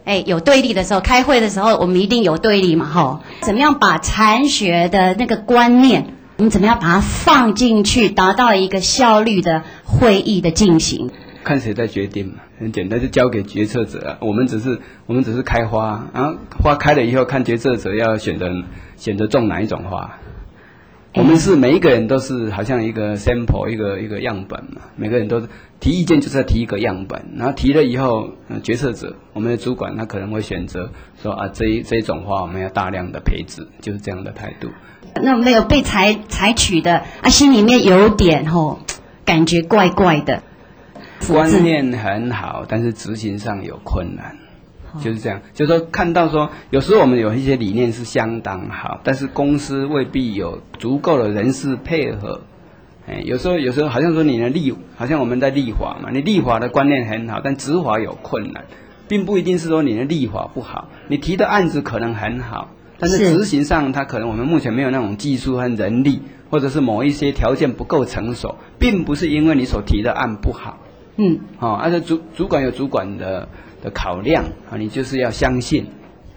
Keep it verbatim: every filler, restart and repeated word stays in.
哎，有对立的时候，开会的时候，我们一定有对立嘛，吼。怎么样把禅学的那个观念，我们怎么样把它放进去，达到一个效率的会议的进行？ 看谁在决定嘛，很简单，就交给决策者啊。我们只是我们只是开花，然后花开了以后，看决策者要选择选择种哪一种花。我们是每一个人都是好像一个 sample 一个一个样本嘛，每个人都提意见就是要提一个样本，然后提了以后，呃、决策者我们的主管他可能会选择说啊这一这一种花我们要大量的培植，就是这样的态度。 那没有被采采取的啊，心里面有点吼感觉怪怪的。 观念很好，但是执行上有困难。就是这样，就是说看到说，有时候我们有一些理念是相当好，但是公司未必有足够的人事配合。哎，有时候有时候好像说你的立，好像我们在立法嘛，你立法的观念很好，但执法有困难，并不一定是说你的立法不好，你提的案子可能很好，但是执行上它可能我们目前没有那种技术和人力，或者是某一些条件不够成熟，并不是因为你所提的案不好。嗯，哦，而且主主管有主管的的考量啊，你就是要相信